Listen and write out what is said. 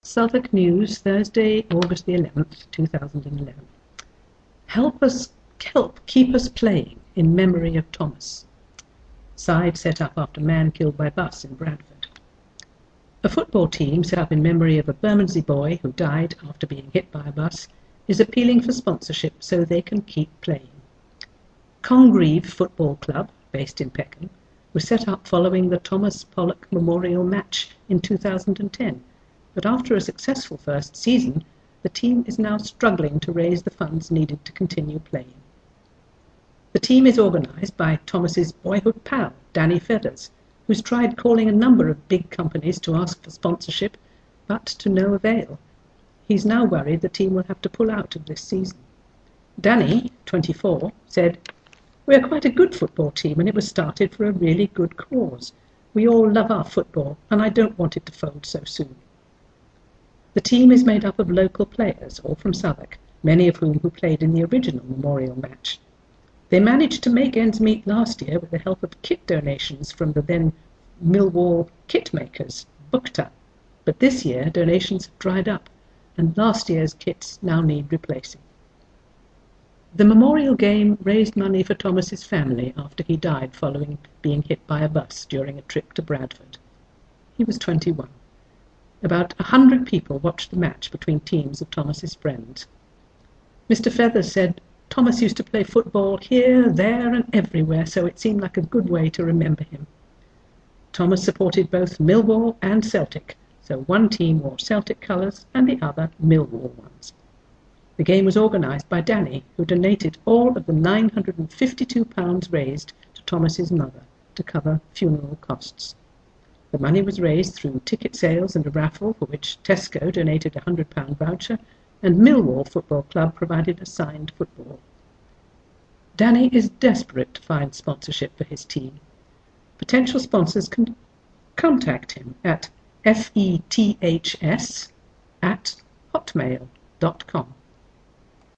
Southwark News, Thursday, August the 11th, 2011. Help keep us playing in memory of Thomas. Side set up after man killed by bus in Bradford. A football team set up in memory of a Bermondsey boy who died after being hit by a bus is appealing for sponsorship so they can keep playing. Congreve Football Club, based in Peckham, was set up following the Thomas Pollock Memorial match in 2010, but after a successful first season, the team is now struggling to raise the funds needed to continue playing. The team is organised by Thomas's boyhood pal, Danny Feathers, who's tried calling a number of big companies to ask for sponsorship, but to no avail. He's now worried the team will have to pull out of this season. Danny, 24, said, "We're quite a good football team and it was started for a really good cause. We all love our football and I don't want it to fold so soon." The team is made up of local players, all from Southwark, many of whom who played in the original memorial match. They managed to make ends meet last year with the help of kit donations from the then Millwall kit makers, Bukta, but this year donations have dried up and last year's kits now need replacing. The memorial game raised money for Thomas's family after he died following being hit by a bus during a trip to Bradford. He was 21. About 100 people watched the match between teams of Thomas's friends. Mr. Feathers said, "Thomas used to play football here, there and everywhere, so it seemed like a good way to remember him." Thomas supported both Millwall and Celtic, so one team wore Celtic colours and the other Millwall ones. The game was organised by Danny, who donated all of the £952 raised to Thomas's mother to cover funeral costs. The money was raised through ticket sales and a raffle for which Tesco donated a £100 voucher and Millwall Football Club provided a signed football. Danny is desperate to find sponsorship for his team. Potential sponsors can contact him at feths@hotmail.com.